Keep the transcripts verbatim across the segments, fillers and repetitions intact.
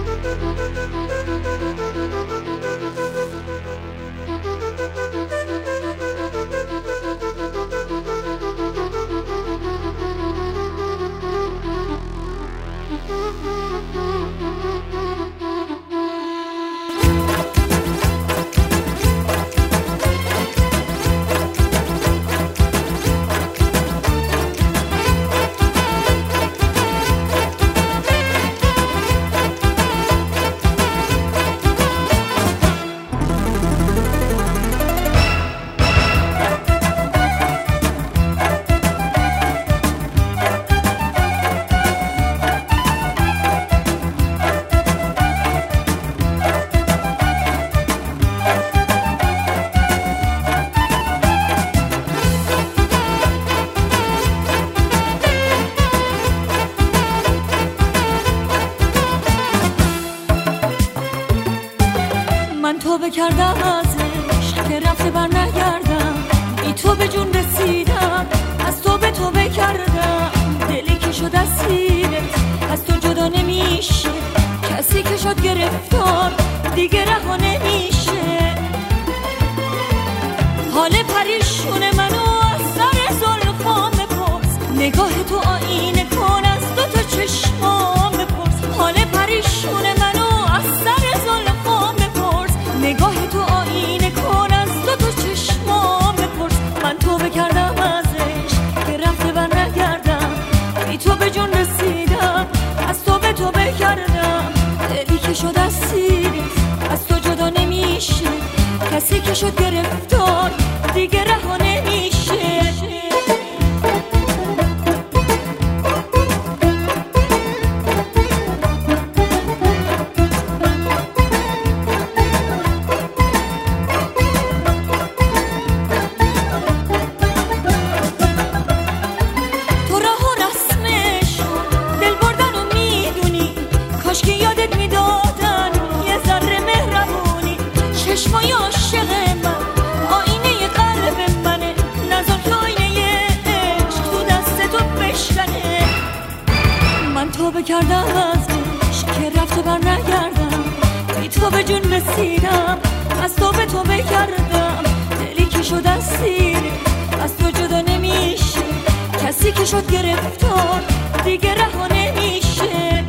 توبه کردم ازش که رفته بر نگردم، بی تو به جون رسیدم، از تو به توبه کردم. دلی که شد اسیرت از تو جدا نمیشه، کسی که شد گرفتار دیگه رها نمیشه. حال پریشون منو از سر زلفام بپرس، نگاه تو آینه کن از دو تا چشمام بپرس. حال پریشون منو از سر زلفام بپرس، نگاه تو آینه کن از دو تا چشمام بپرس. من توبه کردم ازش که رفته بر نگردم، بی تو به جون رسیدم، از تو به توبه کردم. دلی که شد اسیرت از تو جدا نمیشه، کسی که شد گرفتار دیگه رها نمیشه. چشمای عاشق من آینه قلب منه، نظر که آینه عشق تو دست تو بشکنه. من توبه کردم ازش که رفته بر نگردم، بی تو به جون رسیدم، از تو به توبه کردم. دلی که شد اسیر از تو جدا نمیشه، کسی که شد گرفتار دیگه رها نمیشه.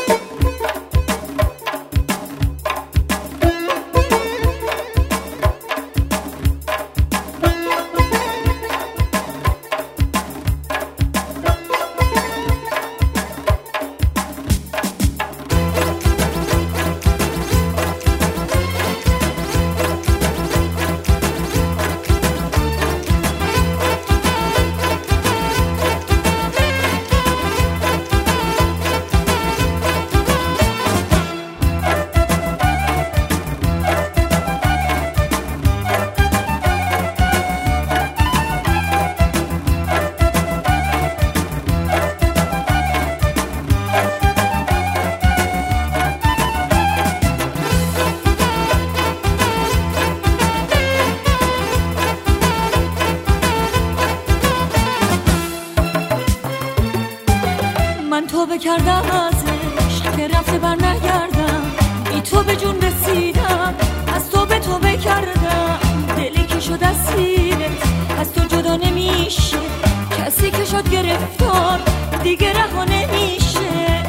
من توبه کردم ازش که رفته بر نگردم، بی تو به جون رسیدم، از تو به توبه کردم. دلی که شد اسیرت از تو جدا نمیشه، کسی که شد گرفتار دیگه رها نمیشه.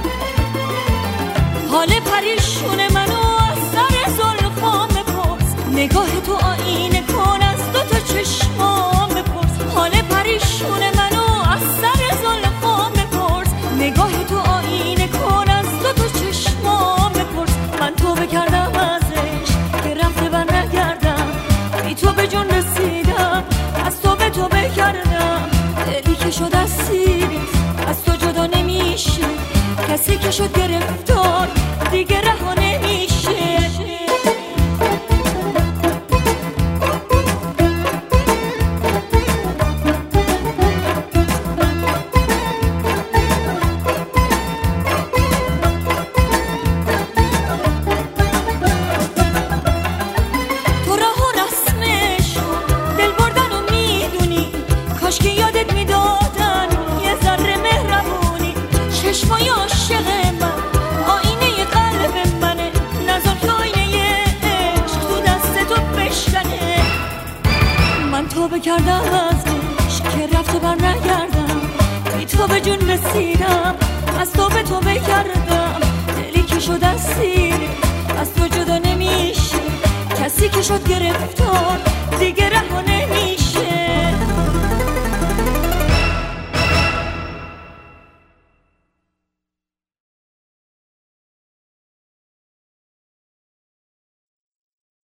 حال پریشون منو از سر زلفام بپرس، نگاه تو آینه کن از دو تا چشمام بپرس. حال پریشون منو از سر زلفام بپرس، نگاه تو آینه کن از دو تا چشمام بپرس. من توبه کردم ازش که رفته بر نگردم، بی تو به جون رسیدم، از تو به توبه کردم. دلی که شد اسیرت از تو جدا نمیشه، کسی که شد گرفتار دیگه رها نمیشه. چشمای عاشق من آینه قلب تو بکردم از عشق که رفت و بر نگردم، بی تو به جون رسیدم، از تو به تو بگردم. دلی که شد اسیر از تو جدا نمیشه، کسی که شد گرفتار